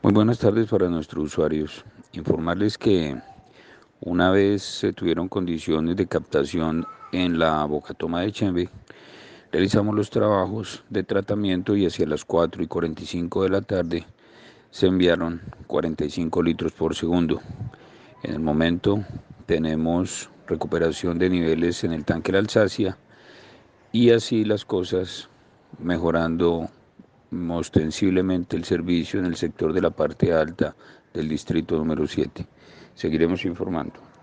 Muy buenas tardes para nuestros usuarios. Informarles que una vez se tuvieron condiciones de captación en la Bocatoma de Chembe, realizamos los trabajos de tratamiento y hacia las 4:45 de la tarde se enviaron 45 litros por segundo. En el momento tenemos recuperación de niveles en el tanque La Alsacia y así las cosas mejorando ostensiblemente el servicio en el sector de la parte alta del distrito número 7. Seguiremos informando.